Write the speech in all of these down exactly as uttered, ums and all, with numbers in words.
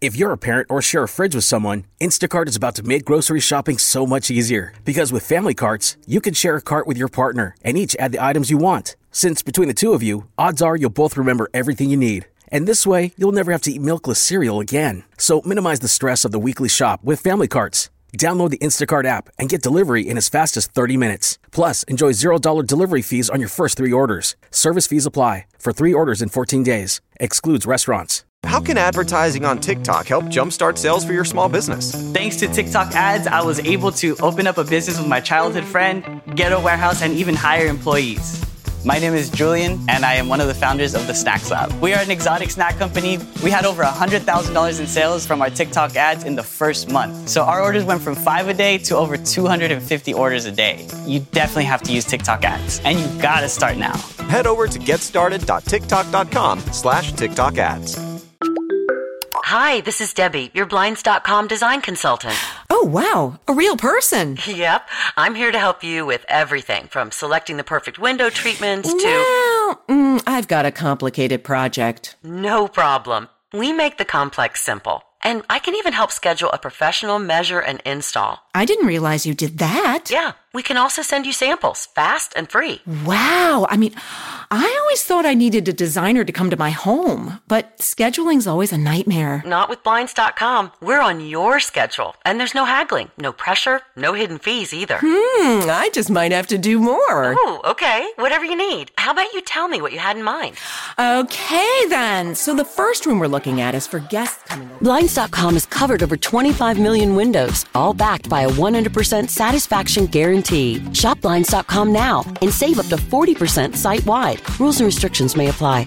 If you're a parent or share a fridge with someone, Instacart is about to make grocery shopping so much easier. Because with family carts, you can share a cart with your partner and each add the items you want. Since between the two of you, odds are you'll both remember everything you need. And this way, you'll never have to eat milkless cereal again. So minimize the stress of the weekly shop with family carts. Download the Instacart app and get delivery in as fast as thirty minutes. Plus, enjoy zero dollars delivery fees on your first three orders. Service fees apply. For three orders in fourteen days. Excludes restaurants. How can advertising on TikTok help jumpstart sales for your small business? Thanks to TikTok ads, I was able to open up a business with my childhood friend, get a warehouse, and even hire employees. My name is Julian, and I am one of the founders of the Snacks Lab. We are an exotic snack company. We had over one hundred thousand dollars in sales from our TikTok ads in the first month. So our orders went from five a day to over two hundred fifty orders a day. You definitely have to use TikTok ads, and you gotta start now. Head over to getstarted.tiktok.com slash TikTok ads. Hi, this is Debbie, your Blinds dot com design consultant. Oh, wow. A real person. Yep. I'm here to help you with everything from selecting the perfect window treatments to... Well, mm, I've got a complicated project. No problem. We make the complex simple. And I can even help schedule a professional measure and install. I didn't realize you did that. Yeah. We can also send you samples, fast and free. Wow. I mean, I always thought I needed a designer to come to my home, but scheduling's always a nightmare. Not with Blinds dot com. We're on your schedule, and there's no haggling, no pressure, no hidden fees either. Hmm, I just might have to do more. Oh, okay. Whatever you need. How about you tell me what you had in mind? Okay, then. So the first room we're looking at is for guests coming over. Blinds dot com has covered over twenty-five million windows, all backed by a one hundred percent satisfaction guarantee. Shop Blinds dot com now and save up to forty percent site-wide. Rules and restrictions may apply.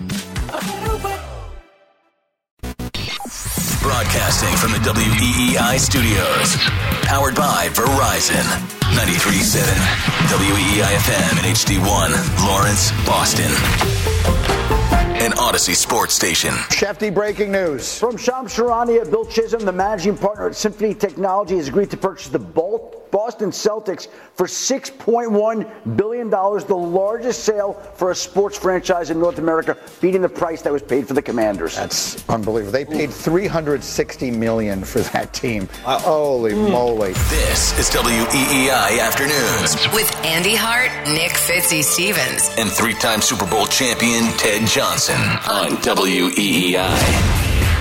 Broadcasting from the W E E I studios. Powered by Verizon. ninety-three point seven W E E I F M and H D one, Lawrence, Boston. An Odyssey sports station. Shefty breaking news. From Shams Charania, Bill Chisholm, the managing partner at Symphony Technology, has agreed to purchase the Boston Celtics for six point one billion dollars, the largest sale for a sports franchise in North America, beating the price that was paid for the Commanders. That's unbelievable. They paid three hundred sixty million dollars for that team. Uh, holy mm. moly. This is W E E I Afternoons. With Andy Hart, Nick Fitzy Stevens, and three-time Super Bowl champion Ted Johnson on W E E I.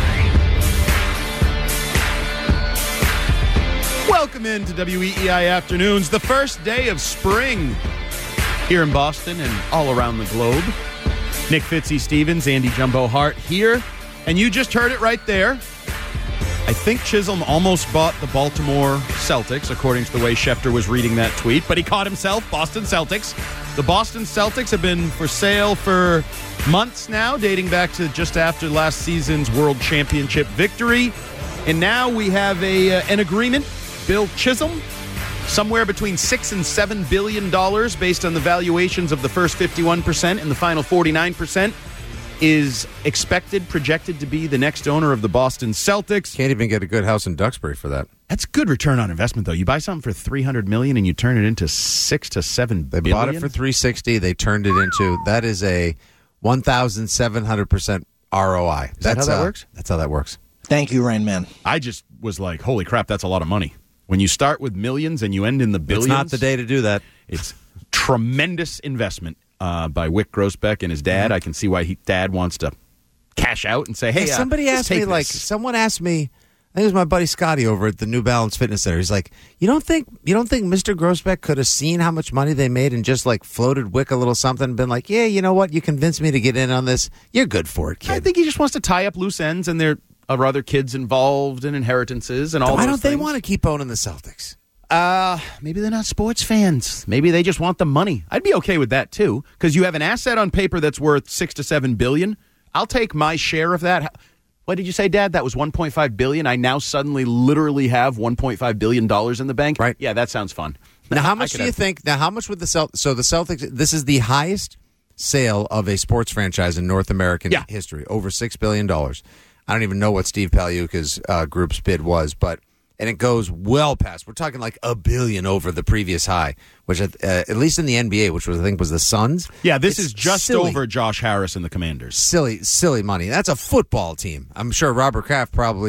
Welcome into W E E I Afternoons, the first day of spring here in Boston and all around the globe. Nick Fitzy Stevens, Andy Jumbo Hart here, and you just heard it right there. I think Chisholm almost bought the Baltimore Celtics, according to the way Schefter was reading that tweet, but he caught himself, Boston Celtics. The Boston Celtics have been for sale for months now, dating back to just after last season's World Championship victory. And now we have a uh, an agreement. Bill Chisholm, somewhere between six and seven billion dollars, based on the valuations of the first fifty-one percent and the final forty-nine percent, is expected, projected to be the next owner of the Boston Celtics. Can't even get a good house in Duxbury for that. That's good return on investment, though. You buy something for three hundred million dollars and you turn it into six to seven they billion. Bought it for three hundred sixty. They turned it into that is a one thousand seven hundred percent R O I. Is that how that uh, works? That's how that works. Thank you, Rain Man. I just was like, holy crap, that's a lot of money. When you start with millions and you end in the billions. It's not the day to do that. It's tremendous investment uh, by Wyc Grousbeck and his dad. Mm-hmm. I can see why he, dad wants to cash out and say, hey, hey uh, somebody asked me, this. like, someone asked me, I think it was my buddy Scotty over at the New Balance Fitness Center. He's like, you don't think you don't think Mister Grousbeck could have seen how much money they made and just like floated Wyc a little something and been like, yeah, you know what? You convinced me to get in on this. You're good for it, kid. I think he just wants to tie up loose ends, and there are other kids involved in inheritances and all. Why those don't they things. want to keep owning the Celtics? Uh, maybe they're not sports fans. Maybe they just want the money. I'd be okay with that too, because you have an asset on paper that's worth six to seven billion. I'll take my share of that. What did you say, Dad? That was one point five billion. I now suddenly literally have one point five billion dollars in the bank. Right? Yeah, that sounds fun. Now, how much do you have... think? Now, how much would the Celtics? So the Celtics. This is the highest sale of a sports franchise in North American yeah. history, over six billion dollars. I don't even know what Steve Paliuka's uh, group's bid was, but. And it goes well past. We're talking like a billion over the previous high, which at, uh, at least in the N B A, which was I think was the Suns. Yeah, this is just silly. over Josh Harris and the Commanders. Silly, silly money. That's a football team. I'm sure Robert Kraft probably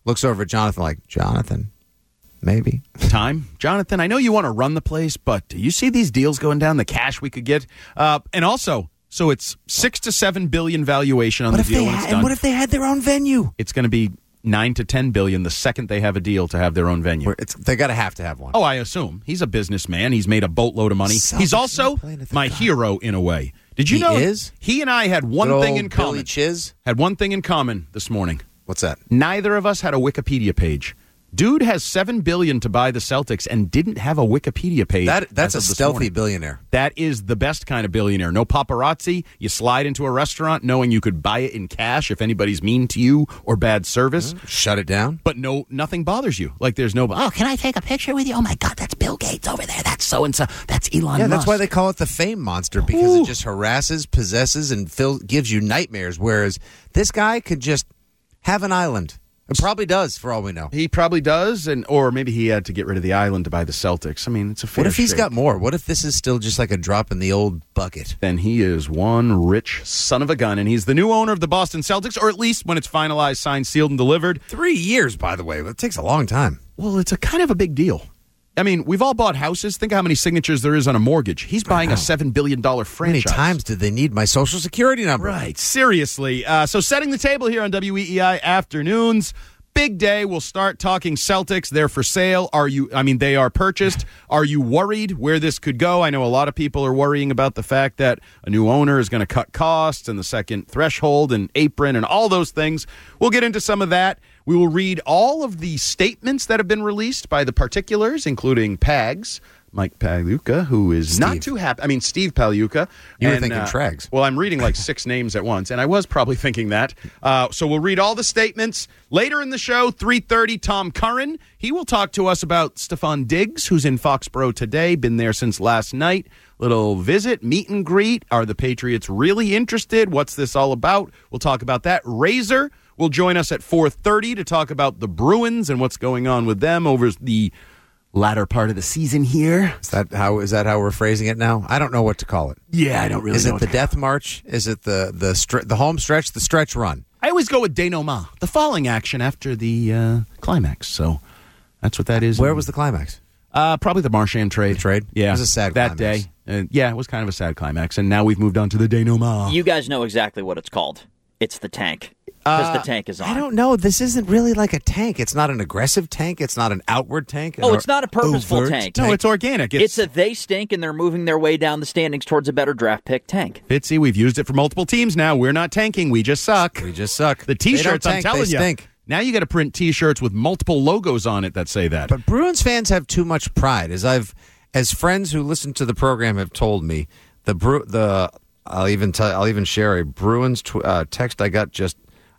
looks over at Jonathan like, Jonathan, maybe. Time. Jonathan, I know you want to run the place, but do you see these deals going down, the cash we could get? Uh, and also, so it's six to seven billion valuation on What the if deal they when had, it's done. and what if they had their own venue? It's going to be nine to ten billion the second they have a deal to have their own venue. Where It's, they got to have to have one. Oh, I assume. He's a businessman. He's made a boatload of money. Celtics He's also playing at the my Garden. hero in a way. Did you He know is? he and I had one Good thing old in common. Billy Chiz? Had one thing in common this morning. What's that? Neither of us had a Wikipedia page. Dude has seven billion dollars to buy the Celtics and didn't have a Wikipedia page. That That's a as of this stealthy morning. billionaire. That is the best kind of billionaire. No paparazzi. You slide into a restaurant knowing you could buy it in cash if anybody's mean to you or bad service. Mm-hmm. Shut it down. But no, nothing bothers you. Like there's no, oh, can I take a picture with you? Oh my God, that's Bill Gates over there. That's so-and-so. That's Elon Yeah, Musk. that's why they call it the fame monster, because Ooh. it just harasses, possesses, and fill, gives you nightmares. Whereas this guy could just have an island. It probably does, for all we know. He probably does, and or maybe he had to get rid of the island to buy the Celtics. I mean, it's a fair What if he's shake. got more? What if this is still just like a drop in the old bucket? Then he is one rich son of a gun, and he's the new owner of the Boston Celtics, or at least when it's finalized, signed, sealed, and delivered. Three years, by the way. It takes a long time. Well, it's a kind of a big deal. I mean, we've all bought houses. Think how many signatures there is on a mortgage. He's buying Wow. a seven billion dollars How many franchise. times did they need my social security number? Right, seriously. Uh, so setting the table here on W E E I Afternoons. Big day. We'll start talking Celtics. They're for sale. Are you, I mean, they are purchased. Are you worried where this could go? I know a lot of people are worrying about the fact that a new owner is going to cut costs and the second threshold and apron and all those things. We'll get into some of that. We will read all of the statements that have been released by the particulars, including Pags, Mike Pagliuca, who is Steve. not too happy. I mean, Steve Pagliuca. You were And, thinking uh, Trags. Well, I'm reading like six names at once, and I was probably thinking that. Uh, so we'll read all the statements. Later in the show, three thirty, Tom Curran. He will talk to us about Stephon Diggs, who's in Foxborough today, been there since last night. Little visit, meet and greet. Are the Patriots really interested? What's this all about? We'll talk about that. Razor will join us at four thirty to talk about the Bruins and what's going on with them over the latter part of the season here. Is that how is that how we're phrasing it now? I don't know what to call it. Yeah, I don't really Is know. it the death march? Is it the the str- the home stretch? The stretch run? I always go with denouement, the falling action after the uh, climax. So that's what that is. Where was the climax? Uh, probably the Marchand trade. The trade? Yeah. It was a sad that climax. day. Uh, yeah, it was kind of a sad climax. And now we've moved on to the denouement. You guys know exactly what it's called. It's the tank. Because Uh, the tank is on. I don't know. This isn't really like a tank. It's not an aggressive tank. It's not an outward tank. Oh, An it's not a purposeful overt tank. No, it's organic. It's, a they stink and they're moving their way down the standings towards a better draft pick tank. Fitzy, we've used it for multiple teams now. We're not tanking. We just suck. We just suck. The They don't T-shirts, I'm tank, telling they you. stink. Now you got to print T-shirts with multiple logos on it that say that. But Bruins fans have too much pride. As I've, as friends who listen to the program have told me, the Bru- the I'll even tell, I'll even share a Bruins tw- uh, text I got just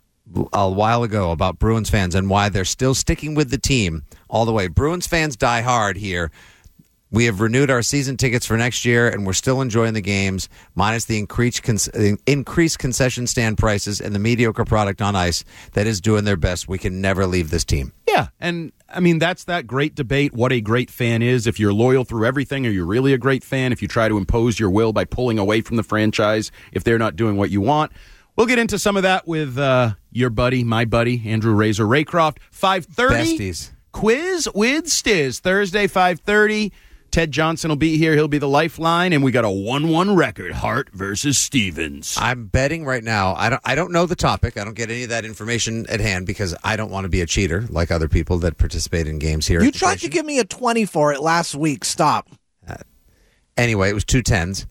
a while ago about Bruins fans and why they're still sticking with the team all the way. Bruins fans die hard here. We have renewed our season tickets for next year, and we're still enjoying the games, minus the increased, con- increased concession stand prices and the mediocre product on ice that is doing their best. We can never leave this team. Yeah, and I mean, that's that great debate, what a great fan is. If you're loyal through everything, are you really a great fan? If you try to impose your will by pulling away from the franchise, if they're not doing what you want. We'll get into some of that with uh, your buddy, my buddy, Andrew Razor Raycroft. five thirty Besties. Quiz with Stiz, Thursday, five thirty. Ted Johnson will be here. He'll be the lifeline, and we got a one one record, Hart versus Stevens. I'm betting right now. I don't. I don't know the topic. I don't get any of that information at hand because I don't want to be a cheater like other people that participate in games here. You at the tried station. to give me a twenty for it last week. Stop. Uh, anyway, it was two tens.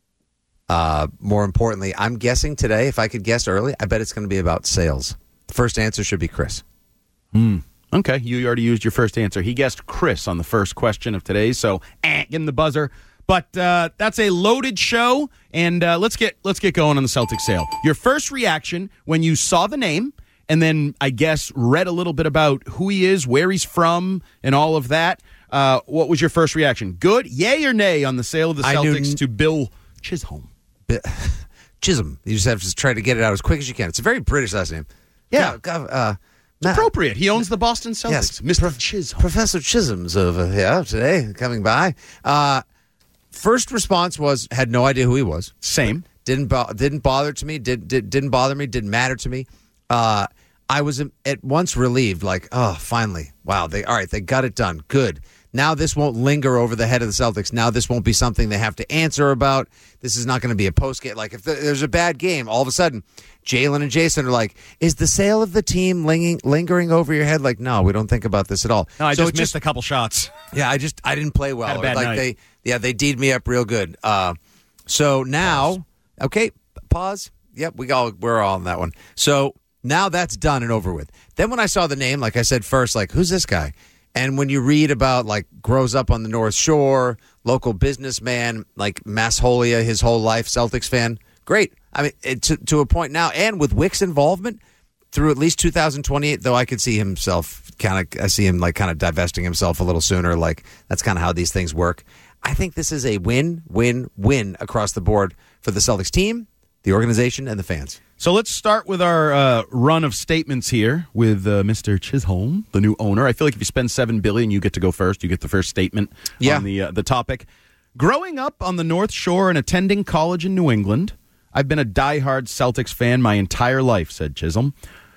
Uh, more importantly, I'm guessing today. If I could guess early, I bet it's going to be about sales. The first answer should be Chris. Hmm. Okay, you already used your first answer. He guessed Chris on the first question of today's, so eh, give him the buzzer. But uh, that's a loaded show, and uh, let's get let's get going on the Celtics sale. Your first reaction when you saw the name, and then I guess read a little bit about who he is, where he's from, and all of that. Uh, what was your first reaction? Good, yay or nay on the sale of the I knew Celtics n- to Bill Chisholm? Chisholm. You just have to try to get it out as quick as you can. It's a very British last name. Yeah. Gov- uh, It's appropriate. He owns the Boston Celtics. Yes, Mister Prof- Chisholm. Professor Chisholm's over here today, coming by. Uh, first response was had no idea who he was. Same. Didn't bo- didn't bother to me. Did, did didn't bother me. Didn't matter to me. Uh, I was at once relieved, like, oh, finally. Wow, they all right, they got it done. Good. Now this won't linger over the head of the Celtics. Now this won't be something they have to answer about. This is not going to be a post-game. Like, if there's a bad game, all of a sudden, Jalen and Jason are like, is the sale of the team lingering, lingering over your head? Like, no, we don't think about this at all. No, I so just missed just, a couple shots. Yeah, I just I didn't play well. Had a bad like night. they yeah, they D'd me up real good. Uh, so now, pause. okay, pause. Yep, we all we're all on that one. So now that's done and over with. Then when I saw the name, like I said first, like, who's this guy? And when you read about, like, grows up on the North Shore, local businessman, like Massholia his whole life, Celtics fan, great. I mean, it, to, to a point now, and with Wick's involvement through at least two thousand twenty-eight, though I could see himself kind of, I see him, like, kind of divesting himself a little sooner. Like, that's kind of how these things work. I think this is a win, win, win across the board for the Celtics team, the organization, and the fans. So let's start with our uh, run of statements here with uh, Mister Chisholm, the new owner. I feel like if you spend seven billion dollars, you get to go first. You get the first statement yeah. on the uh, the topic. Growing up on the North Shore and attending college in New England, I've been a diehard Celtics fan my entire life, said Chisholm.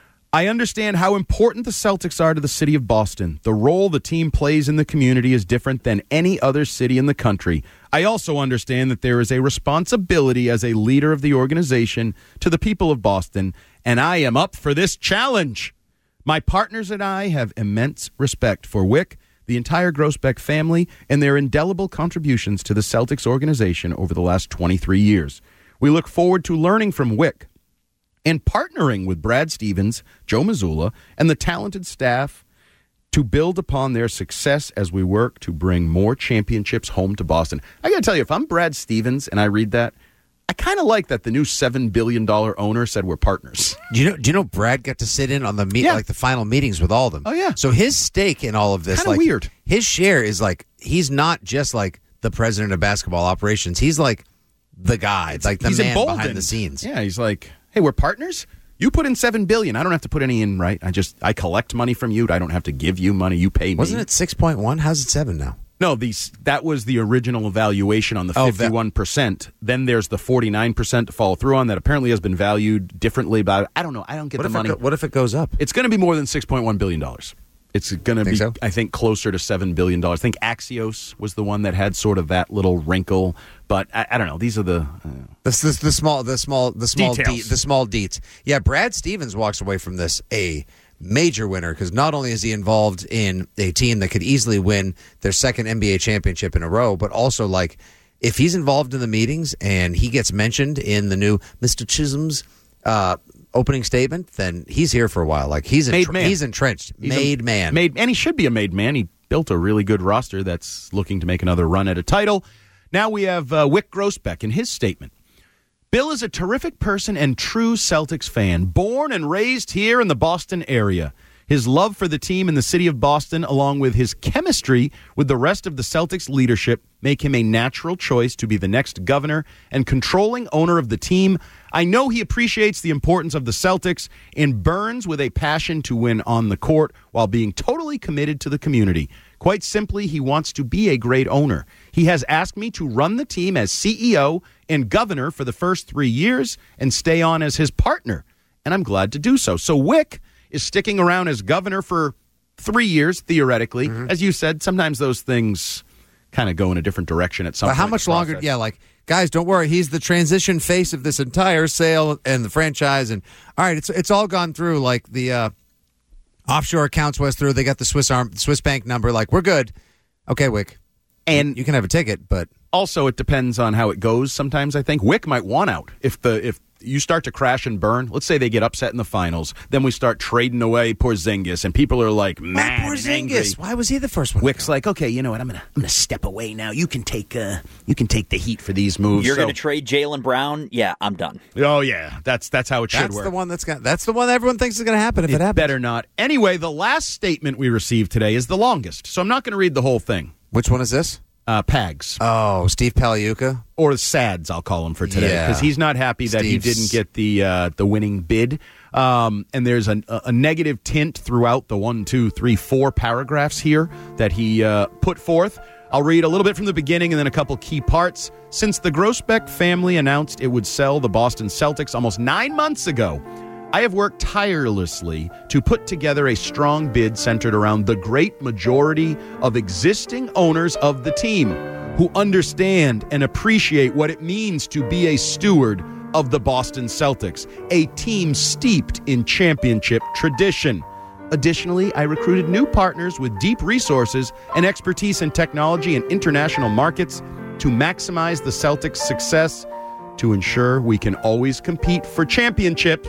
I understand how important the Celtics are to the city of Boston. The role the team plays in the community is different than any other city in the country. I also understand that there is a responsibility as a leader of the organization to the people of Boston, and I am up for this challenge. My partners and I have immense respect for Wick, the entire Groesbeck family, and their indelible contributions to the Celtics organization over the last twenty-three years. We look forward to learning from Wick and partnering with Brad Stevens, Joe Mazzulla, and the talented staff to build upon their success as we work to bring more championships home to Boston. I got to tell you, if I'm Brad Stevens and I read that, I kind of like that the new seven billion dollars owner said we're partners. Do you know? Do you know Brad got to sit in on the meet, yeah. like the final meetings with all of them? Oh yeah. So his stake in all of this, kind of like weird. His share is like he's not just like the president of basketball operations. He's like the guy, like the he's man emboldened. behind the scenes. Yeah, he's like, hey, we're partners. You put in seven billion dollars. I don't have to put any in, right? I just I collect money from you. I don't have to give you money. You pay me. Wasn't it six point one? How's it seven now? No, these that was the original evaluation on the fifty-one percent. Oh, then there's the forty-nine percent to follow through on that apparently has been valued differently by, I don't know. I don't get what the money. Go, what if it goes up? It's going to be more than six point one billion dollars. It's going to be, so? I think, closer to seven billion dollars. I think Axios was the one that had sort of that little wrinkle. But I, I don't know. These are the... Uh, this, this, the small, the small, the small, de- the small deets. Yeah, Brad Stevens walks away from this a major winner because not only is he involved in a team that could easily win their second N B A championship in a row, but also, like, if he's involved in the meetings and he gets mentioned in the new Mister Chisholm's uh, opening statement, then he's here for a while. Like, he's made entr- man. he's entrenched. He's made a, man. Made, and he should be a made man. He built a really good roster that's looking to make another run at a title. Now we have uh, Wick Groesbeck in his statement. Bill is a terrific person and true Celtics fan, born and raised here in the Boston area. His love for the team in the city of Boston, along with his chemistry with the rest of the Celtics leadership, make him a natural choice to be the next governor and controlling owner of the team. I know he appreciates the importance of the Celtics and burns with a passion to win on the court while being totally committed to the community. Quite simply, he wants to be a great owner. He has asked me to run the team as C E O and governor for the first three years and stay on as his partner, and I'm glad to do so. So Wick is sticking around as governor for three years, theoretically. Mm-hmm. As you said, sometimes those things kind of go in a different direction at some but point. How much longer? Yeah, like, guys, don't worry. He's the transition face of this entire sale and the franchise. And all right, it's it's all gone through. Like the uh, offshore accounts was through. They got the Swiss arm, Swiss bank number. Like, we're good. Okay, Wick, and you can have a ticket, but also it depends on how it goes. Sometimes I think Wick might want out if the if. You start to crash and burn. Let's say they get upset in the finals. Then we start trading away Porzingis, and people are like, mad Why Porzingis? And angry. Why was he the first one? Wick's like, okay, you know what? I'm gonna I'm gonna step away now. You can take uh you can take the heat for these moves. You're so, gonna trade Jaylen Brown? Yeah, I'm done. Oh yeah, that's that's how it should that's work. That's the one that's got. That's the one that everyone thinks is going to happen if it, it happens. Better not. Anyway, the last statement we received today is the longest, so I'm not going to read the whole thing. Which one is this? Uh, Pags. Oh, Steve Paliuka? Or Sads, I'll call him for today, because yeah. he's not happy that Steve's... he didn't get the uh, the winning bid. Um, and there's a, a negative tint throughout the one, two, three, four paragraphs here that he uh, put forth. I'll read a little bit from the beginning and then a couple key parts. Since the Groesbeck family announced it would sell the Boston Celtics almost nine months ago, I have worked tirelessly to put together a strong bid centered around the great majority of existing owners of the team who understand and appreciate what it means to be a steward of the Boston Celtics, a team steeped in championship tradition. Additionally, I recruited new partners with deep resources and expertise in technology and international markets to maximize the Celtics' success, to ensure we can always compete for championships,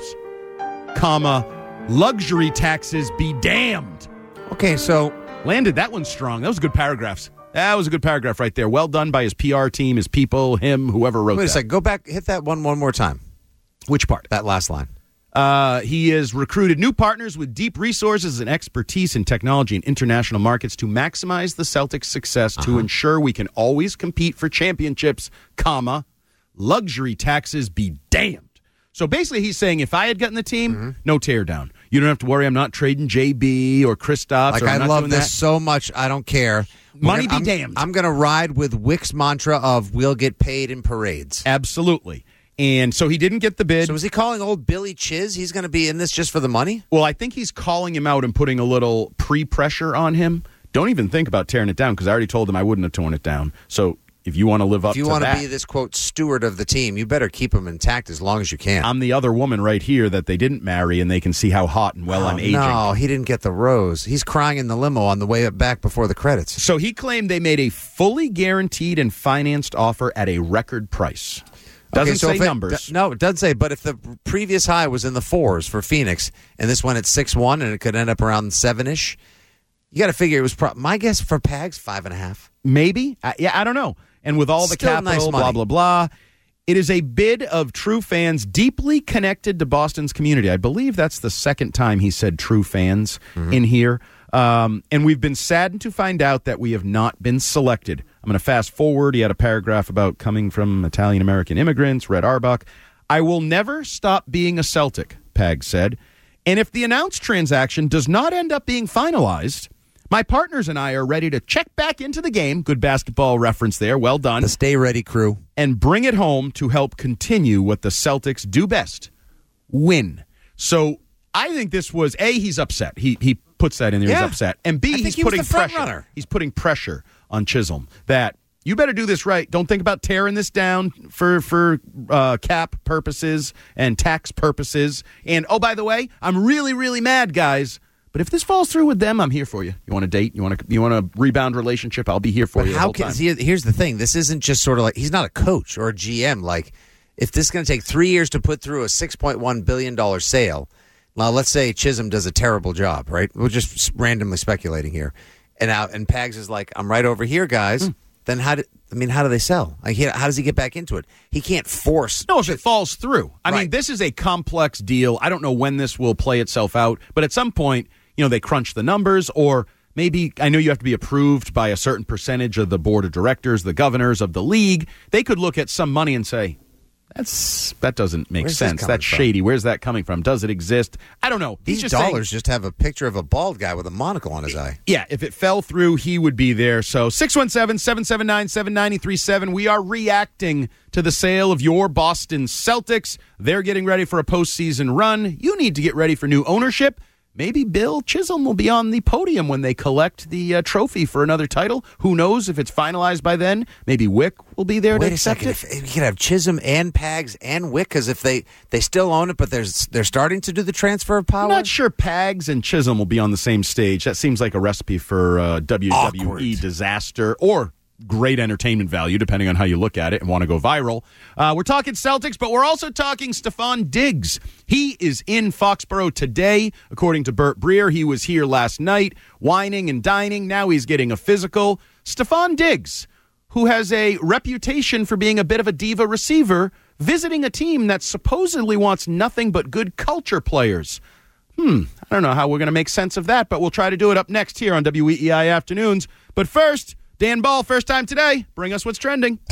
comma, luxury taxes be damned. Okay, so landed that one strong. That was good paragraphs. That was a good paragraph right there. Well done by his P R team, his people, him, whoever wrote that. Wait a second. Go back. Hit that one one more time. Which part? That last line. Uh, he has recruited new partners with deep resources and expertise in technology and international markets to maximize the Celtics' success, uh-huh. to ensure we can always compete for championships, comma, luxury taxes be damned. So basically he's saying if I had gotten the team, mm-hmm. no tear down. You don't have to worry. I'm not trading J B or Kristaps. Like, or I'm I not love doing this that. so much. I don't care. Money gonna, be I'm, damned. I'm going to ride with Wick's mantra of we'll get paid in parades. Absolutely. And so he didn't get the bid. So is he calling old Billy Chiz? He's going to be in this just for the money? Well, I think he's calling him out and putting a little pre-pressure on him. Don't even think about tearing it down because I already told him I wouldn't have torn it down. So if you want to live up to that. If you want to be this, quote, steward of the team, you better keep him intact as long as you can. I'm the other woman right here that they didn't marry, and they can see how hot and well oh, I'm aging. No, he didn't get the rose. He's crying in the limo on the way back before the credits. So he claimed they made a fully guaranteed and financed offer at a record price. Doesn't okay, so say if it, numbers. D- no, it does say, but if the previous high was in the fours for Phoenix, and this went at six one, and it could end up around seven-ish, you got to figure it was, pro- my guess for Pags, five and a half. Maybe. I, yeah, I don't know. And with all the Still capital, nice blah, blah, blah, it is a bid of true fans deeply connected to Boston's community. I believe that's the second time he said true fans mm-hmm. in here. Um, and we've been saddened to find out that we have not been selected. I'm going to fast forward. He had a paragraph about coming from Italian-American immigrants, Red Auerbach. I will never stop being a Celtic, Pag said. And if the announced transaction does not end up being finalized, my partners and I are ready to check back into the game. Good basketball reference there. Well done. The stay ready crew. And bring it home to help continue what the Celtics do best, win. So I think this was, A, he's upset. He he puts that in there. Yeah. He's upset. And B, he's he putting was the front pressure. runner. He's putting pressure on Chisholm that you better do this right. Don't think about tearing this down for, for uh, cap purposes and tax purposes. And, oh, by the way, I'm really, really mad, guys. But if this falls through with them, I'm here for you. You want to date? You want to? You want a rebound relationship? I'll be here for but you. The how whole can? time. See, here's the thing. This isn't just sort of like he's not a coach or a G M. Like, if this is going to take three years to put through a six point one billion dollar sale, now let's say Chisholm does a terrible job, right? We're just randomly speculating here, and now and Pags is like, I'm right over here, guys. Mm. Then how do I mean? How do they sell? Like, how does he get back into it? He can't force. No, if it falls through. I right. mean, this is a complex deal. I don't know when this will play itself out, but at some point, you know, they crunch the numbers, or maybe, I know you have to be approved by a certain percentage of the board of directors, the governors of the league. They could look at some money and say, that's that doesn't make Where's sense. That's from? shady. Where's that coming from? Does it exist? I don't know. He's These just dollars saying, just have a picture of a bald guy with a monocle on his eye. Yeah, if it fell through, he would be there. So six one seven, seven seven nine, seven nine three seven. We are reacting to the sale of your Boston Celtics. They're getting ready for a postseason run. You need to get ready for new ownership. Maybe Bill Chisholm will be on the podium when they collect the uh, trophy for another title. Who knows if it's finalized by then? Maybe Wick will be there Wait to a accept second. it. If, you could have Chisholm and Pags and Wick, because if they, they still own it, but there's they're starting to do the transfer of power. I'm not sure Pags and Chisholm will be on the same stage. That seems like a recipe for uh, W W E Awkward. disaster or great entertainment value, depending on how you look at it and want to go viral. Uh, we're talking Celtics, but we're also talking Stephon Diggs. He is in Foxborough today, according to Burt Breer. He was here last night, whining and dining. Now he's getting a physical. Stephon Diggs, who has a reputation for being a bit of a diva receiver, visiting a team that supposedly wants nothing but good culture players. Hmm, I don't know how we're going to make sense of that, but we'll try to do it up next here on W E E I Afternoons. But first, Dan Ball, first time today. Bring us what's trending.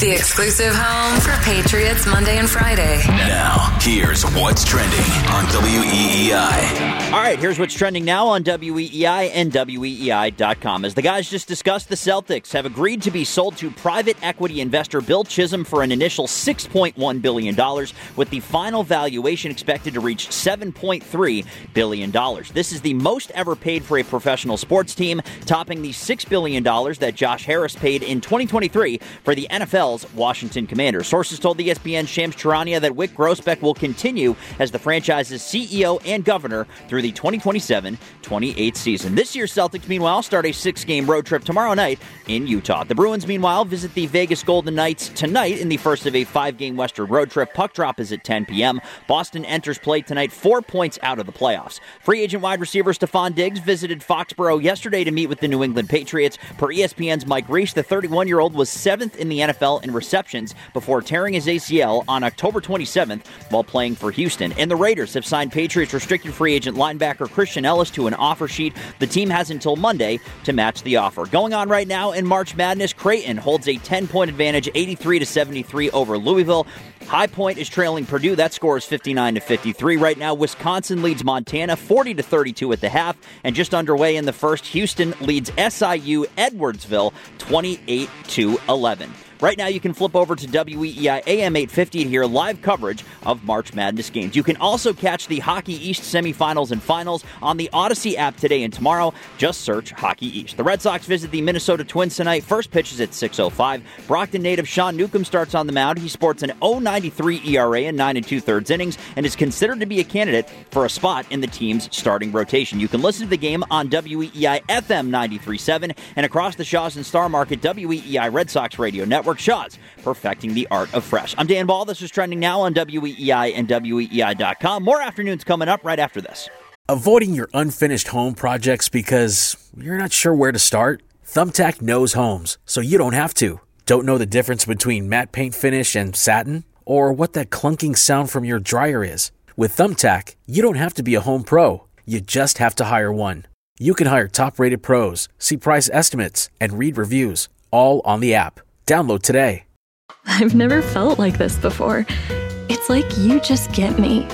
The exclusive home for Patriots Monday and Friday. Now, here's what's trending on W E E I. All right, here's what's trending now on W E E I and W E E I dot com. As the guys just discussed, the Celtics have agreed to be sold to private equity investor Bill Chisholm for an initial six point one billion dollars, with the final valuation expected to reach seven point three billion dollars. This is the most ever paid for a professional sports team, topping the six billion dollars that Josh Harris paid in twenty twenty-three for the N F L's Washington Commanders. Sources told E S P N Shams Charania that Wyc Grousbeck will continue as the franchise's C E O and governor through the twenty twenty-seven twenty-eight season. This year's Celtics, meanwhile, start a six-game road trip tomorrow night in Utah. The Bruins, meanwhile, visit the Vegas Golden Knights tonight in the first of a five-game Western road trip. Puck drop is at ten p.m. Boston enters play tonight four points out of the playoffs. Free agent wide receiver Stephon Diggs visited Foxborough yesterday to meet with the New England Patriots. Per E S P N's Mike Reich, the thirty-one-year-old was seventh in the N F L in receptions before tearing his A C L on October twenty-seventh while playing for Houston. And the Raiders have signed Patriots restricted free agent linebacker Christian Ellis to an offer sheet. The team has until Monday to match the offer. Going on right now in March Madness, Creighton holds a ten-point advantage, eighty-three to seventy-three over Louisville. High Point is trailing Purdue. That score is fifty-nine to fifty-three. Right now, Wisconsin leads Montana forty to thirty-two at the half. And just underway in the first, Houston leads S I U Edwardsville twenty-eight to eleven. Right now, you can flip over to W E E I A M eight fifty to hear live coverage of March Madness games. You can also catch the Hockey East semifinals and finals on the Odyssey app today and tomorrow. Just search Hockey East. The Red Sox visit the Minnesota Twins tonight. First pitch is at six oh five. Brockton native Sean Newcomb starts on the mound. He sports an oh ninety-three E R A in nine and two-thirds innings and is considered to be a candidate for a spot in the team's starting rotation. You can listen to the game on W E E I F M ninety-three point seven and across the Shaw's and Star Market W E E I Red Sox Radio Network. Shaw's, perfecting the art of fresh. I'm Dan Ball. This is trending now on W E E I and W E E I dot com. More afternoons coming up right after this. Avoiding your unfinished home projects because you're not sure where to start? Thumbtack knows homes, so you don't have to. Don't know the difference between matte paint finish and satin? Or what that clunking sound from your dryer is? With Thumbtack, you don't have to be a home pro. You just have to hire one. You can hire top-rated pros, see price estimates, and read reviews, all on the app. Download today. I've never felt like this before. It's like you just get me.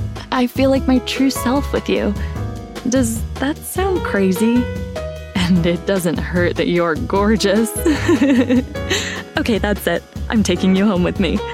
I feel like my true self with you. Does that sound crazy? And it doesn't hurt that you're gorgeous. Okay, that's it. I'm taking you home with me.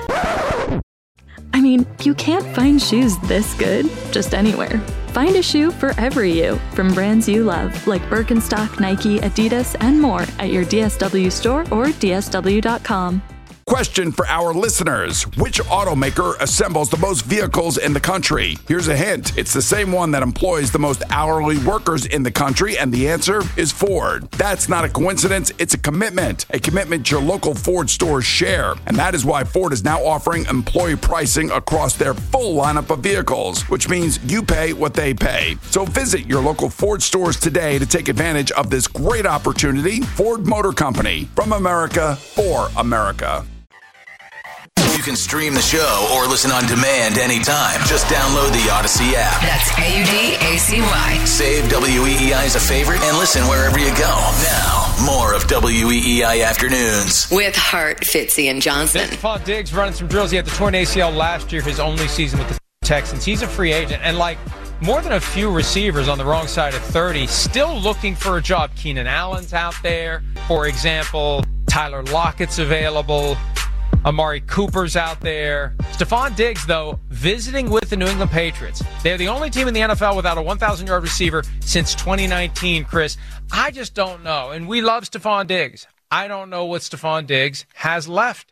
I mean, you can't find shoes this good just anywhere. Find a shoe for every you, from brands you love, like Birkenstock, Nike, Adidas, and more at your D S W store or D S W dot com. Question for our listeners. Which automaker assembles the most vehicles in the country? Here's a hint. It's the same one that employs the most hourly workers in the country, and the answer is Ford. That's not a coincidence. It's a commitment. A commitment your local Ford stores share. And that is why Ford is now offering employee pricing across their full lineup of vehicles, which means you pay what they pay. So visit your local Ford stores today to take advantage of this great opportunity. Ford Motor Company. From America, for America. You can stream the show or listen on demand anytime. Just download the Odyssey app. That's A U D A C Y. Save W E E I as a favorite and listen wherever you go. Now, more of W E E I Afternoons. With Hart, Fitzy, and Johnson. Stephon Diggs running some drills. He had the torn A C L last year, his only season with the Texans. He's a free agent. And like more than a few receivers on the wrong side of thirty, still looking for a job. Keenan Allen's out there, for example. Tyler Lockett's available. Amari Cooper's out there. Stephon Diggs, though, visiting with the New England Patriots. They're the only team in the N F L without a one thousand yard receiver since twenty nineteen, Chris. I just don't know. And we love Stephon Diggs. I don't know what Stephon Diggs has left.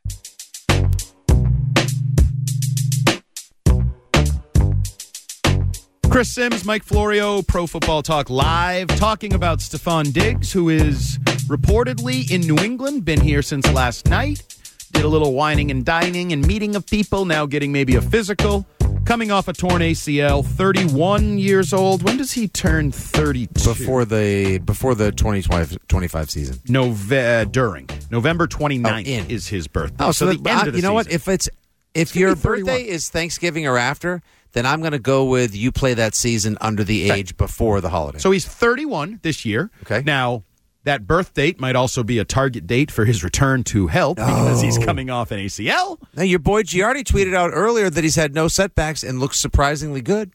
Chris Sims, Mike Florio, Pro Football Talk Live, talking about Stephon Diggs, who is reportedly in New England, been here since last night. Did a little whining and dining and meeting of people, now getting maybe a physical. Coming off a torn A C L, thirty-one years old. When does he turn thirty-two? Before the before the twenty twenty-five season. Nove- uh, during. November twenty-ninth oh, is his birthday. Oh, so, so the, the end uh, of the you know season. what? If it's if it's your birthday is Thanksgiving or after, then I'm going to go with you play that season under the age okay. before the holiday. So he's thirty-one this year. Okay. Now, that birth date might also be a target date for his return to health because Oh. he's coming off an A C L. Now, your boy Giardi tweeted out earlier that he's had no setbacks and looks surprisingly good.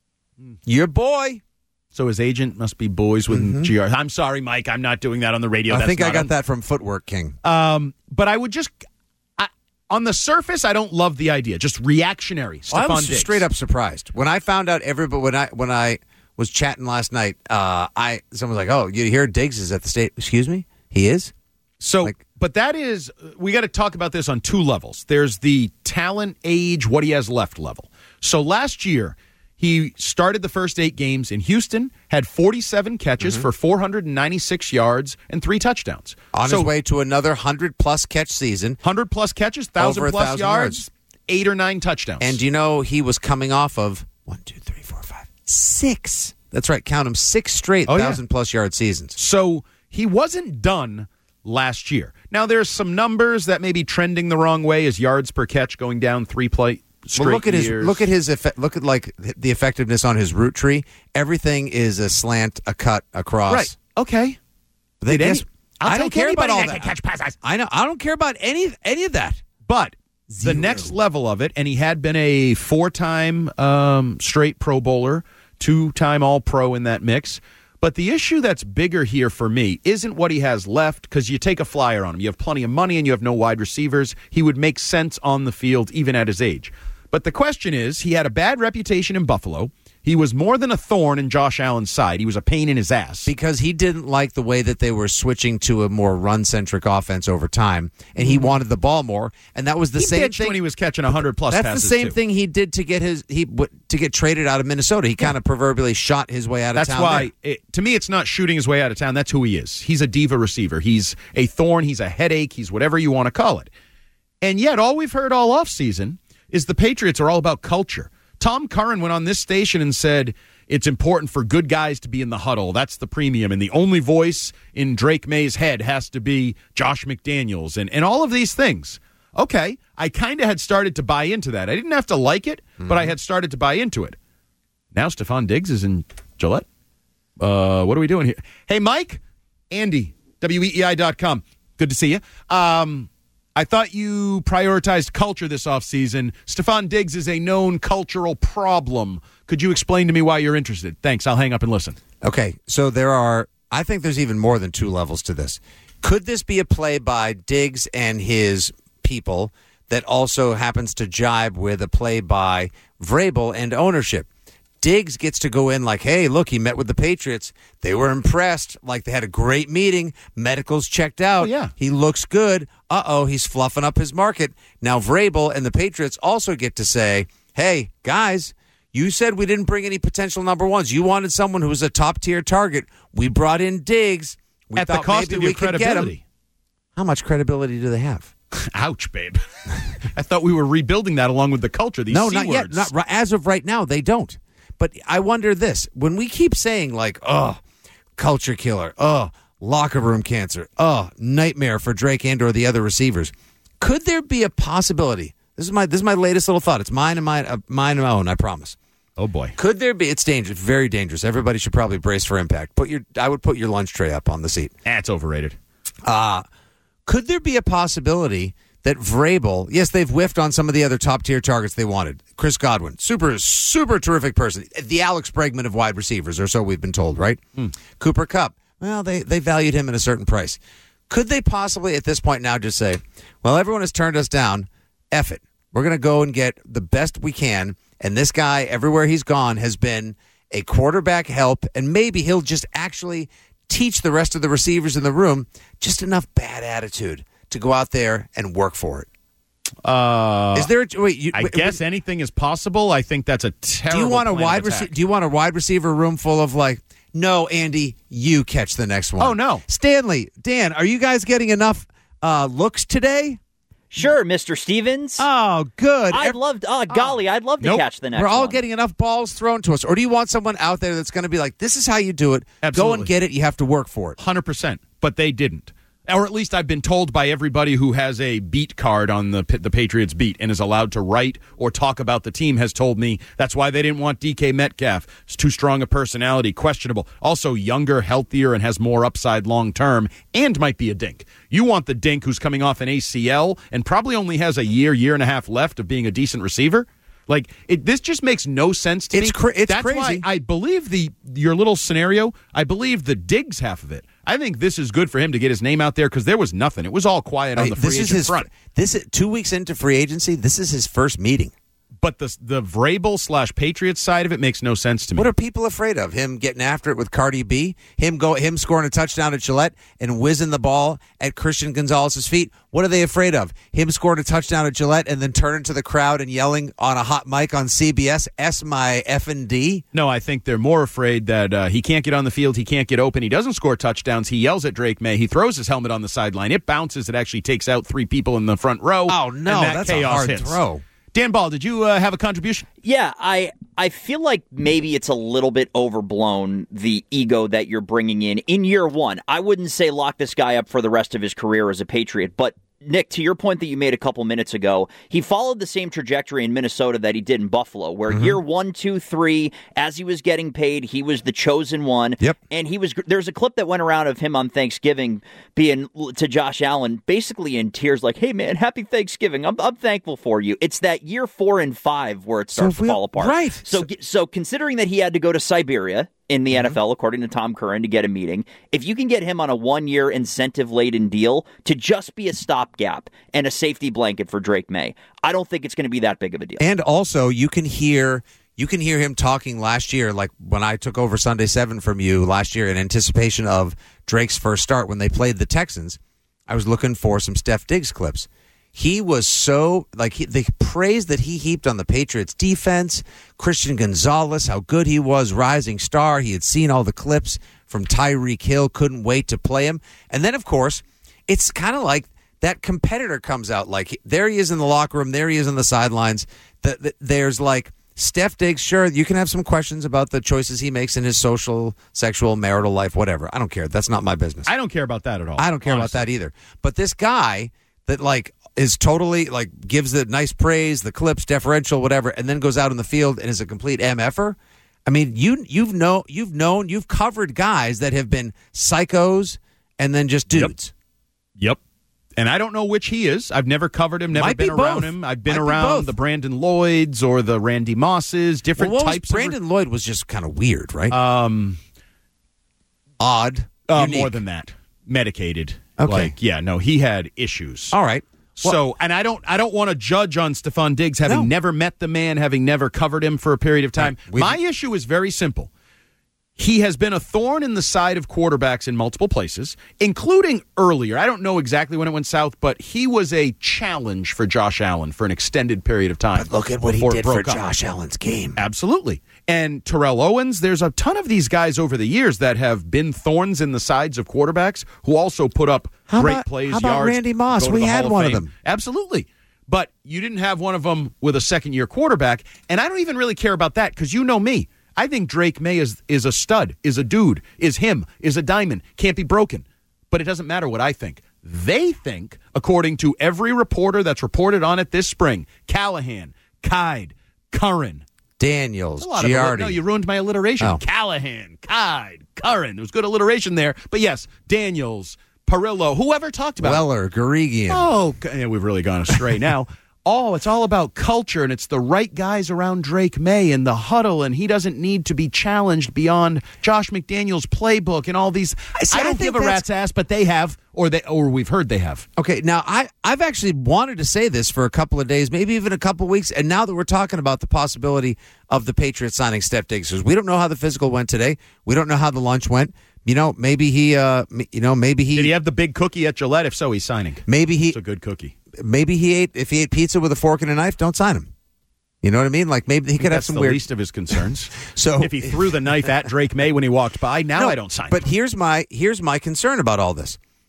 Your boy. So his agent must be boys with Mhm. G R. I'm sorry, Mike. I'm not doing that on the radio. I That's think I not got on- that from Footwork King. Um, but I would just, I, on the surface, I don't love the idea. Just reactionary. Well, I Stephon was Diggs. straight up surprised when I found out everybody when I when I was chatting last night. Uh, I someone was like, "Oh, you hear Diggs is at the state?" Excuse me, he is. So, but that is, we got to talk about this on two levels. There's the talent, age, what he has left level. So last year, he started the first eight games in Houston, had forty-seven catches Mm-hmm. for four hundred ninety-six yards and three touchdowns. On so, his way to another hundred plus catch season, hundred plus catches, thousand Over a plus thousand yards, yards. eight or nine touchdowns. and you know he was coming off of one, two, three, four, five, six. That's right, count them six straight Oh, yeah. thousand plus yard seasons. So he wasn't done last year. Now there's some numbers that may be trending the wrong way as yards per catch going down three play straight Well, look at years. his look at his effe- look at like the effectiveness on his route tree. Everything is a slant, a cut across. Right. Okay. But they Did any- guess, I'll I don't take care about anybody all that that. can catch passes. I know. I don't care about any any of that. But the next level of it, and he had been a four-time um, straight Pro Bowler, two-time All-Pro in that mix. But the issue that's bigger here for me isn't what he has left, because you take a flyer on him. You have plenty of money and you have no wide receivers. He would make sense on the field even at his age. But the question is, he had a bad reputation in Buffalo. He was more than a thorn in Josh Allen's side. He was a pain in his ass. Because he didn't like the way that they were switching to a more run-centric offense over time, and he wanted the ball more. And that was the He same bitched thing when he was catching one hundred plus That's passes, the same too. thing he did to get his he w- to get traded out of Minnesota. He kind of proverbially shot his way out of That's town. why, there. it, to me, it's not shooting his way out of town. That's who he is. He's a diva receiver. He's a thorn. He's a headache. He's whatever you want to call it. And yet, all we've heard all offseason is the Patriots are all about culture. Tom Curran went on this station and said it's important for good guys to be in the huddle. That's the premium. And the only voice in Drake May's head has to be Josh McDaniels and, and all of these things. Okay, I kind of had started to buy into that. I didn't have to like it, mm-hmm. but I had started to buy into it. Now Stephon Diggs is in Gillette. Uh, what are we doing here? Hey, Mike, Andy, W E E I dot com. Good to see you. Um, I thought you prioritized culture this offseason. Stephon Diggs is a known cultural problem. Could you explain to me why you're interested? Thanks. I'll hang up and listen. Okay, so there are, I think there's even more than two levels to this. Could this be a play by Diggs and his people that also happens to jibe with a play by Vrabel and ownership? Diggs gets to go in like, hey, look, he met with the Patriots. They were impressed. Like, they had a great meeting. Medicals checked out. Oh, yeah. He looks good. Uh-oh, he's fluffing up his market. Now, Vrabel and the Patriots also get to say, hey, guys, you said we didn't bring any potential number ones. You wanted someone who was a top-tier target. We brought in Diggs. We At the thought cost maybe of we your could get him. credibility. How much credibility do they have? Ouch, babe. I thought we were rebuilding that along with the culture. These no, C not yet. words. Not, ri- as of right now, they don't. But I wonder this. When we keep saying, like, oh, culture killer, oh, locker room cancer, oh, nightmare for Drake and or the other receivers, could there be a possibility? This is my this is my latest little thought. It's mine and mine, uh, mine and my own, I promise. Oh, boy. Could there be? It's dangerous, very dangerous. Everybody should probably brace for impact. Put your, I would put your lunch tray up on the seat. That's overrated. Uh, could there be a possibility that Vrabel, yes, they've whiffed on some of the other top-tier targets they wanted. Chris Godwin, super, super terrific person. The Alex Bregman of wide receivers, or so we've been told, right? Hmm. Cooper Kupp, well, they, they valued him at a certain price. Could they possibly, at this point now, just say, well, everyone has turned us down, F it. We're going to go and get the best we can, and this guy, everywhere he's gone, has been a quarterback help, and maybe he'll just actually teach the rest of the receivers in the room just enough bad attitude to go out there and work for it. Uh, Is there? A, wait, you, I wait, guess wait, anything is possible. I think that's a terrible. Do you want a plan wide of receiver? attack. Do you want a wide receiver room full of like? No, Andy, you catch the next one. Oh, no. Stanley, Dan, are you guys getting enough uh, looks today? Sure, Mister Stevens. Oh, good. I'd love. Oh, golly, I'd love to Nope. catch the next We're all one. getting enough balls thrown to us. Or do you want someone out there that's going to be like, this is how you do it. Go Absolutely. and get it. You have to work for it. one hundred percent. But they didn't. Or at least I've been told by everybody who has a beat card on the the Patriots beat and is allowed to write or talk about the team has told me that's why they didn't want D K Metcalf. It's too strong a personality, questionable. Also younger, healthier, and has more upside long term, and might be a dink. You want the dink who's coming off an A C L and probably only has a year, year and a half left of being a decent receiver? Like, it, this just makes no sense to it's me. Cra- it's That's crazy. why I believe the your little scenario, I believe the Diggs half of it. I think this is good for him to get his name out there because there was nothing. It was all quiet on Hey, the free this agent is his, front. This is, two weeks into free agency, this is his first meeting. But the the Vrabel slash Patriots side of it makes no sense to me. What are people afraid of? Him getting after it with Cardi B? Him go him scoring a touchdown at Gillette and whizzing the ball at Christian Gonzalez's feet? What are they afraid of? Him scoring a touchdown at Gillette and then turning to the crowd and yelling on a hot mic on C B S, S my F and D? No, I think they're more afraid that uh, he can't get on the field, he can't get open, he doesn't score touchdowns, he yells at Drake May, he throws his helmet on the sideline, it bounces, it actually takes out three people in the front row. Oh, no, and that that's chaos a hard hits. throw. Dan Ball, did you uh, have a contribution? Yeah, I I feel like maybe it's a little bit overblown, the ego that you're bringing in in year one. I wouldn't say lock this guy up for the rest of his career as a Patriot, but Nick, to your point that you made a couple minutes ago, he followed the same trajectory in Minnesota that he did in Buffalo, where mm-hmm. year one, two, three, as he was getting paid, he was the chosen one. Yep. And he was. There's a clip that went around of him on Thanksgiving being to Josh Allen, basically in tears, like, "Hey man, happy Thanksgiving. I'm I'm thankful for you." It's that year four and five where it starts so to fall apart. Right. So so, so considering that he had to go to Siberia in the mm-hmm. N F L, according to Tom Curran, to get a meeting. If you can get him on a one-year incentive-laden deal to just be a stopgap and a safety blanket for Drake May, I don't think it's going to be that big of a deal. And also, you can hear you can hear him talking last year, like when I took over Sunday seven from you last year in anticipation of Drake's first start when they played the Texans. I was looking for some Steph Diggs clips. He was so, like, he, the praise that he heaped on the Patriots defense, Christian Gonzalez, how good he was, rising star. He had seen all the clips from Tyreek Hill, couldn't wait to play him. And then, of course, it's kind of like that competitor comes out. Like, there he is in the locker room, there he is on the sidelines. The, the, there's, like, Steph Diggs, sure, you can have some questions about the choices he makes in his social, sexual, marital life, whatever. I don't care. That's not my business. I don't care about that at all. I don't care honestly. about that either. But this guy that, like, is totally, like, gives the nice praise, the clips, deferential, whatever, and then goes out in the field and is a complete M F-er. I mean, you, you've, know, you've known, you've covered guys that have been psychos and then just dudes. Yep. yep. And I don't know which he is. I've never covered him, never Might been be around both. him. I've been Might be around both. the Brandon Lloyds or the Randy Mosses, different well, what types was, Brandon of... Lloyd was just kind of weird, right? Um, Odd. uh, unique. more than that. Medicated. Okay. Like, yeah, no, he had issues. All right. So, and I don't I don't want to judge on Stephon Diggs, having No. never met the man, having never covered him for a period of time. Right. We've- My issue is very simple. He has been a thorn in the side of quarterbacks in multiple places, including earlier. I don't know exactly when it went south, but he was a challenge for Josh Allen for an extended period of time. But look at what he before it did for broke up. Josh Allen's game. Absolutely. And Terrell Owens, there's a ton of these guys over the years that have been thorns in the sides of quarterbacks who also put up How great about- plays, how about yards. Randy Moss? go to We the had Hall one of Fame. them. Absolutely. But you didn't have one of them with a second-year quarterback, and I don't even really care about that because you know me. I think Drake May is is a stud, is a dude, is him, is a diamond, can't be broken. But it doesn't matter what I think. They think, according to every reporter that's reported on it this spring, Callahan, Kide, Curran, Daniels, a lot of Giardi. no, you ruined my alliteration. Oh. Callahan, Kide, Curran. There was good alliteration there. But yes, Daniels, Perillo, whoever talked about Weller, Garigian. Oh, yeah, we've really gone astray now. Oh, it's all about culture, and it's the right guys around Drake May and the huddle, and he doesn't need to be challenged beyond Josh McDaniels' playbook and all these. See, I I don't think give a that's- rat's ass, but they have, or they, or we've heard they have. Okay, now I, I've actually wanted to say this for a couple of days, maybe even a couple of weeks, and now that we're talking about the possibility of the Patriots signing Steph Diggs, because we don't know how the physical went today, we don't know how the lunch went. You know, maybe he, uh, you know, maybe he Did he have the big cookie at Gillette? If so, he's signing. Maybe he, It's a good cookie. maybe he ate. If he ate pizza with a fork and a knife, don't sign him. You know what I mean? Like maybe he could have That's some the weird. least of his concerns. So if he threw the knife at Drake May when he walked by, now No, I don't sign. But him. here's my here's my concern about all this.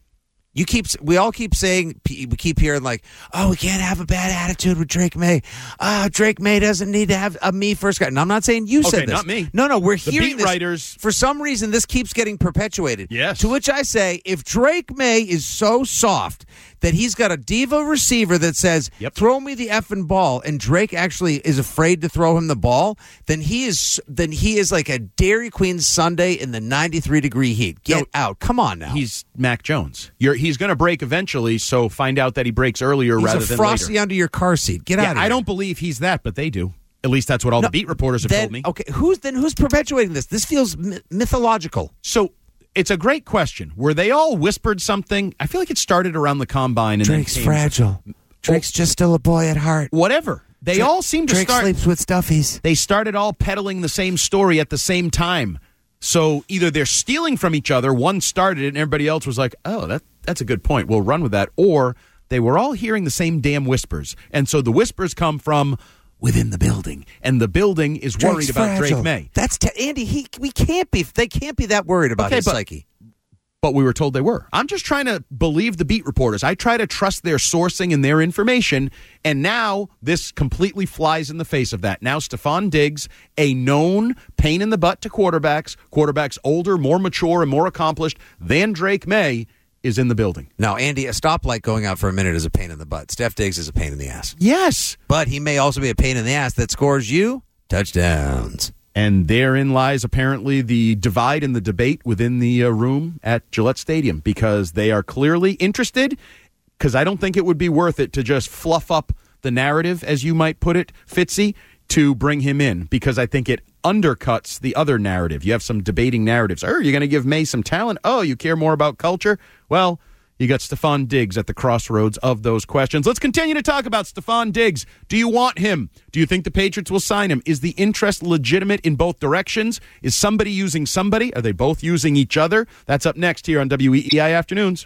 You keep, we all keep saying, we keep hearing like, oh, we can't have a bad attitude with Drake May. Ah, Drake May doesn't need to have a me first guy. And I'm not saying you okay, said this. not me. No, no, we're the hearing beat this. writers. For some reason, this keeps getting perpetuated. Yes. To which I say, if Drake May is so soft that he's got a diva receiver that says, yep. throw me the effing ball, and Drake actually is afraid to throw him the ball, then he is then he is like a Dairy Queen sundae in the ninety-three degree heat. Get no, out. Come on now. He's Mac Jones. You're, he's going to break eventually, so find out that he breaks earlier he's rather a than Frosty later. Under your car seat. Get yeah, out of here. I don't believe he's that, but they do. At least that's what all no, the beat reporters have then, told me. Okay, who's then who's perpetuating this? This feels myth- mythological. So it's a great question. Were they all whispered something? I feel like it started around the combine. And Drake's then came, fragile. Drake's just still a boy at heart. Whatever. They Drake, all seem to Drake start. Drake sleeps with stuffies. They started all peddling the same story at the same time. So either they're stealing from each other, one started it, and everybody else was like, oh, that that's a good point. We'll run with that. Or they were all hearing the same damn whispers. And so the whispers come from within the building, and the building is Drake's worried about fragile. Drake May. That's t- Andy. He we can't be. They can't be that worried about okay, his but, psyche. But we were told they were. I'm just trying to believe the beat reporters. I try to trust their sourcing and their information, and now this completely flies in the face of that. Now Stephon Diggs, a known pain in the butt to quarterbacks, quarterbacks older, more mature, and more accomplished than Drake May, is in the building. Now, Andy, a stoplight going out for a minute is a pain in the butt. Steph Diggs is a pain in the ass. Yes. But he may also be a pain in the ass that scores you touchdowns. And therein lies apparently the divide in the debate within the uh, room at Gillette Stadium, because they are clearly interested, because I don't think it would be worth it to just fluff up the narrative, as you might put it, Fitzy, to bring him in, because I think it undercuts the other narrative. You have some debating narratives. Oh, you're going to give May some talent? Oh, you care more about culture? Well, you got Stephon Diggs at the crossroads of those questions. Let's continue to talk about Stephon Diggs. Do you want him? Do you think the Patriots will sign him? Is the interest legitimate in both directions? Is somebody using somebody? Are they both using each other? That's up next here on W E E I Afternoons.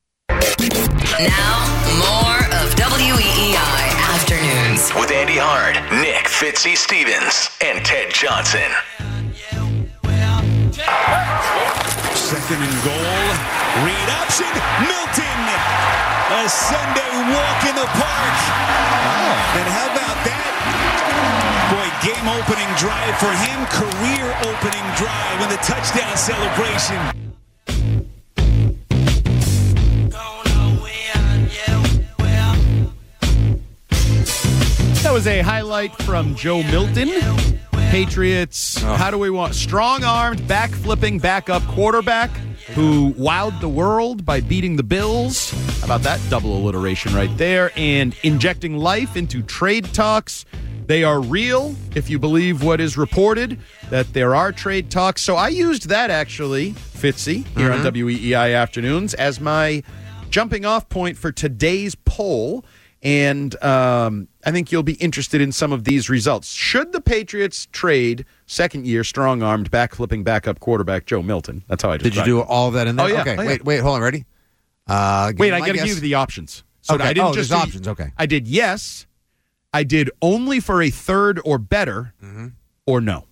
Now, more of W E E I Afternoons. With Andy Hard, Nick Fitzy Stevens, and Ted Johnson. Second and goal. Read option. Milton. A Sunday walk in the park. Oh. And how about that? Boy, game opening drive for him. Career opening drive and the touchdown celebration. That was a highlight from Joe Milton. Patriots, oh. how do we want? Strong-armed, back-flipping, backup quarterback who wowed the world by beating the Bills. How about that double alliteration right there? And injecting life into trade talks. They are real, if you believe what is reported, that there are trade talks. So I used that, actually, Fitzy, here mm-hmm. on W E E I Afternoons, as my jumping-off point for today's poll. And um, I think you'll be interested in some of these results. Should the Patriots trade second-year, strong-armed, back-flipping, backup quarterback Joe Milton? That's how I described it. Did you do all of that in there? Oh, yeah. Okay, oh, yeah. wait, wait, hold on, ready? Uh, wait, I got to give you the options. So okay. I didn't oh, just there's do, options, okay. I did yes, I did only for a third or better, mm-hmm. or no.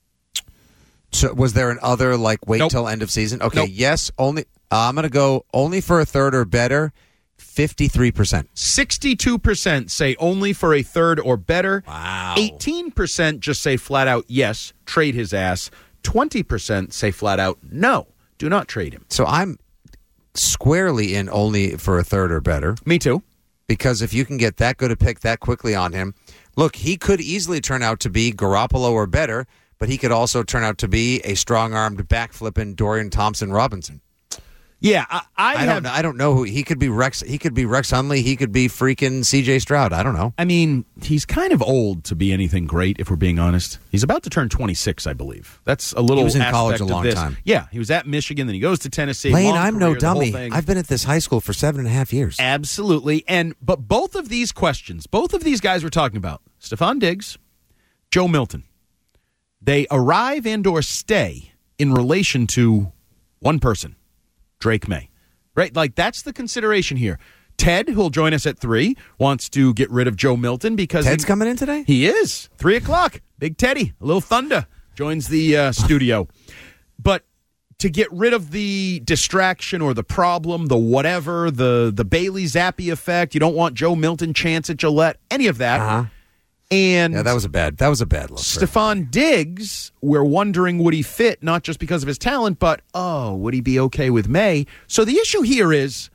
So was there an other, like, wait nope. till end of season? Okay, nope. yes, only. Uh, I'm going to go only for a third or better. fifty-three percent. sixty-two percent say only for a third or better. Wow. eighteen percent just say flat out yes, trade his ass. twenty percent say flat out no, do not trade him. So I'm squarely in only for a third or better. Me too. Because if you can get that good a pick that quickly on him, look, he could easily turn out to be Garoppolo or better, but he could also turn out to be a strong-armed, back-flipping Dorian Thompson-Robinson. Yeah, I, I, I have, don't know. I don't know who he could be. Rex. He could be Rex Hundley. He could be freaking C J Stroud. I don't know. I mean, he's kind of old to be anything great, if we're being honest. He's about to turn twenty-six, I believe. That's a little. He was in aspect college a of long this. time. Yeah, he was at Michigan, then he goes to Tennessee. Lane, long I'm career, no dummy. thing. I've been at this high school for seven and a half years. Absolutely, and but both of these questions, both of these guys we're talking about, Stephon Diggs, Joe Milton, they arrive and or stay in relation to one person, Drake May. Right, like that's the consideration here. Ted, who'll join us at three, wants to get rid of Joe Milton because Ted's he, coming in today. He is three o'clock. Big Teddy, a little thunder, joins the uh, studio. But to get rid of the distraction or the problem, the whatever, the the Bailey Zappi effect. You don't want Joe Milton chance at Gillette, any of that. Uh-huh. And yeah, that was a bad that was a bad look. Stephon Diggs, we're wondering would he fit, not just because of his talent, but oh, would he be okay with May? So the issue here is,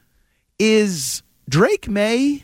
is Drake May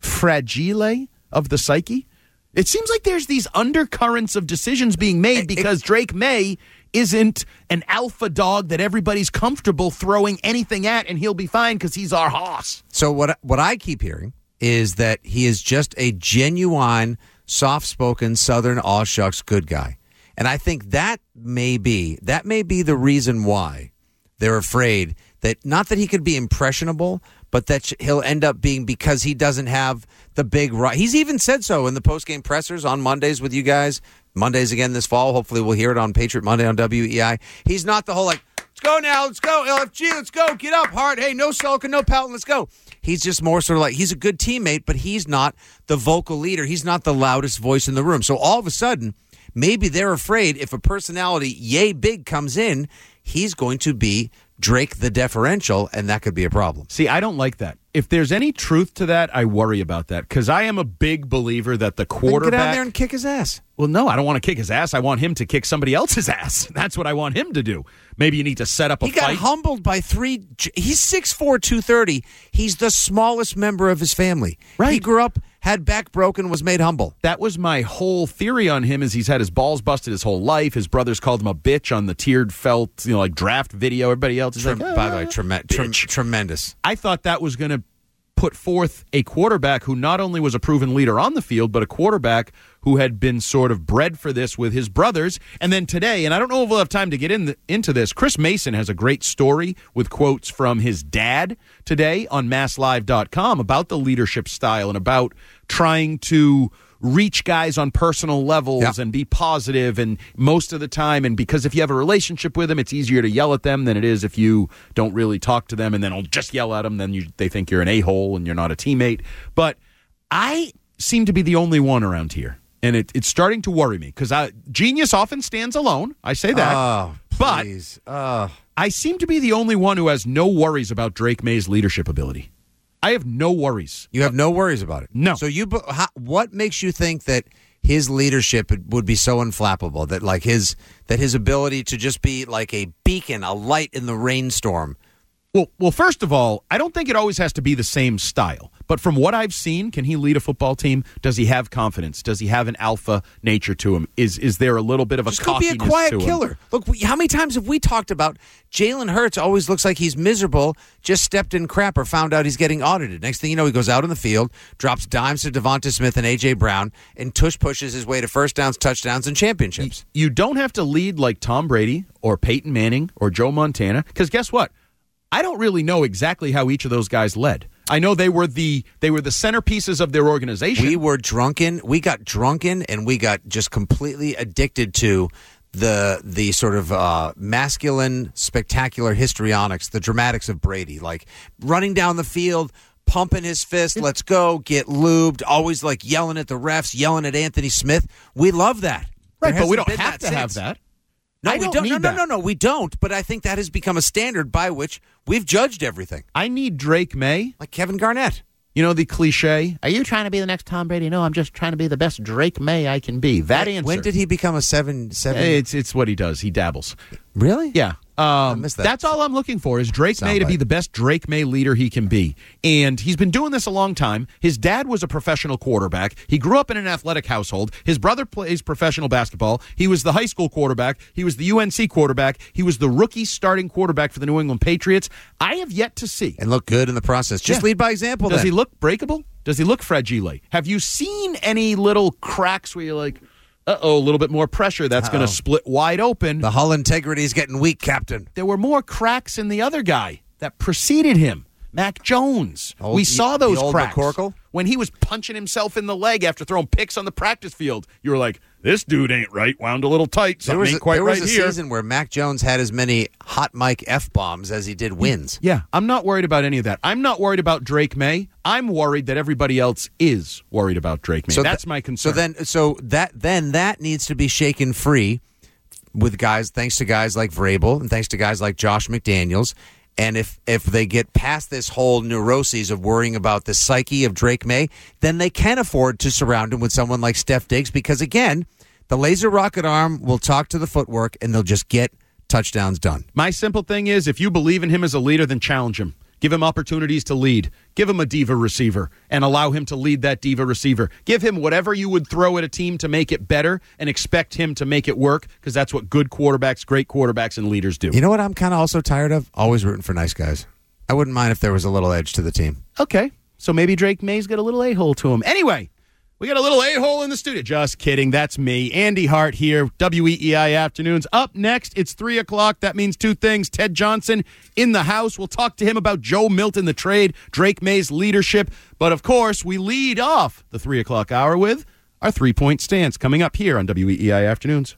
fragile of the psyche? It seems like there's these undercurrents of decisions being made because Drake May isn't an alpha dog that everybody's comfortable throwing anything at, and he'll be fine because he's our hoss. So what what I keep hearing is that he is just a genuine, soft-spoken, Southern aw shucks good guy. And I think that may be that may be the reason why they're afraid that, not that he could be impressionable, but that he'll end up being, because he doesn't have the big right. He's even said so in the post-game pressers on Mondays with you guys. Mondays again this fall. Hopefully we'll hear it on Patriot Monday on W E I. He's not the whole like, let's go now, let's go, L F G, let's go, get up, Hart. Hey, no sulking, no pouting, let's go. He's just more sort of like, he's a good teammate, but he's not the vocal leader. He's not the loudest voice in the room. So all of a sudden, maybe they're afraid if a personality yay big comes in, he's going to be Drake the deferential, and that could be a problem. See, I don't like that. If there's any truth to that, I worry about that, because I am a big believer that the quarterback... Then get out there and kick his ass. Well, no, I don't want to kick his ass. I want him to kick somebody else's ass. That's what I want him to do. Maybe you need to set up a he fight. He got humbled by three... He's six four, two thirty. He's the smallest member of his family. Right. He grew up, had back broken, was made humble. That was my whole theory on him, is he's had his balls busted his whole life. His brothers called him a bitch on the tiered felt, you know, like draft video. Everybody else is Trem- like, ah, by the way, trem- trem- tremendous. I thought that was going to put forth a quarterback who not only was a proven leader on the field, but a quarterback who had been sort of bred for this with his brothers. And then today, and I don't know if we'll have time to get in the, into this, Chris Mason has a great story with quotes from his dad today on mass live dot com about the leadership style and about trying to reach guys on personal levels yeah. and be positive, and most of the time, and because if you have a relationship with them, it's easier to yell at them than it is if you don't really talk to them and then I'll just yell at them, then you, they think you're an a-hole and you're not a teammate. But I seem to be the only one around here, and it, it's starting to worry me, because genius often stands alone. I say that. Oh, please. But oh. I seem to be the only one who has no worries about Drake May's leadership ability. I have no worries. You have no worries about it? No. So you, how, what makes you think that his leadership would be so unflappable, that like his that his ability to just be like a beacon, a light in the rainstorm? Well, well, first of all, I don't think it always has to be the same style. But from what I've seen, can he lead a football team? Does he have confidence? Does he have an alpha nature to him? Is is there a little bit of a just cockiness be a quiet to him? killer. Look, we, how many times have we talked about Jalen Hurts always looks like he's miserable, just stepped in crap or found out he's getting audited. Next thing you know, he goes out in the field, drops dimes to Devonta Smith and A J. Brown, and tush pushes his way to first downs, touchdowns, and championships. You, you don't have to lead like Tom Brady or Peyton Manning or Joe Montana, because guess what? I don't really know exactly how each of those guys led. I know they were the they were the centerpieces of their organization. We were drunken. We got drunken, and we got just completely addicted to the the sort of uh, masculine, spectacular histrionics, the dramatics of Brady, like running down the field, pumping his fist, let's go, get lubed, always like yelling at the refs, yelling at Anthony Smith. We love that. Right, There but we hasn't don't been have that to have since. that. No, I we don't don't. need no, no, that. no, no, we don't. But I think that has become a standard by which we've judged everything. I need Drake May. Like Kevin Garnett. You know the cliche, are you trying to be the next Tom Brady? No, I'm just trying to be the best Drake May I can be. That when, answer. When did he become a seven? seven? It's it's what he does. He dabbles. Really? Yeah. Um, I missed that. That's all I'm looking for is Drake May to be the best Drake May leader he can be. And he's been doing this a long time. His dad was a professional quarterback. He grew up in an athletic household. His brother plays professional basketball. He was the high school quarterback. He was the U N C quarterback. He was the rookie starting quarterback for the New England Patriots. I have yet to see. And look good in the process. Just Yeah. lead by example, Does then. he look breakable? Does he look fragile? Have you seen any little cracks where you're like, uh-oh, a little bit more pressure. That's going Uh-oh. to split wide open. The hull integrity is getting weak, Captain. There were more cracks in the other guy that preceded him, Mac Jones. Old- we saw the those old cracks. McCorkle? When he was punching himself in the leg after throwing picks on the practice field. You were like, this dude ain't right. Wound a little tight. Something There was, ain't a, quite there was right a here. season where Mac Jones had as many hot mic F-bombs as he did wins. Yeah, I'm not worried about any of that. I'm not worried about Drake May. I'm worried that everybody else is worried about Drake May. So That's th- my concern. So then, so that then that needs to be shaken free with guys, thanks to guys like Vrabel and thanks to guys like Josh McDaniels. And if, if they get past this whole neuroses of worrying about the psyche of Drake May, then they can afford to surround him with someone like Steph Diggs because, again, the laser rocket arm will talk to the footwork and they'll just get touchdowns done. My simple thing is, if you believe in him as a leader, then challenge him. Give him opportunities to lead. Give him a diva receiver and allow him to lead that diva receiver. Give him whatever you would throw at a team to make it better and expect him to make it work because that's what good quarterbacks, great quarterbacks, and leaders do. You know what I'm kind of also tired of? Always rooting for nice guys. I wouldn't mind if there was a little edge to the team. Okay, so maybe Drake May's got a little a-hole to him. Anyway, we got a little a-hole in the studio. Just kidding. That's me. Andy Hart here, W E E I Afternoons. Up next, it's three o'clock. That means two things. Ted Johnson in the house. We'll talk to him about Joe Milton, the trade, Drake May's leadership. But, of course, we lead off the three o'clock hour with our three-point stance coming up here on W E E I Afternoons.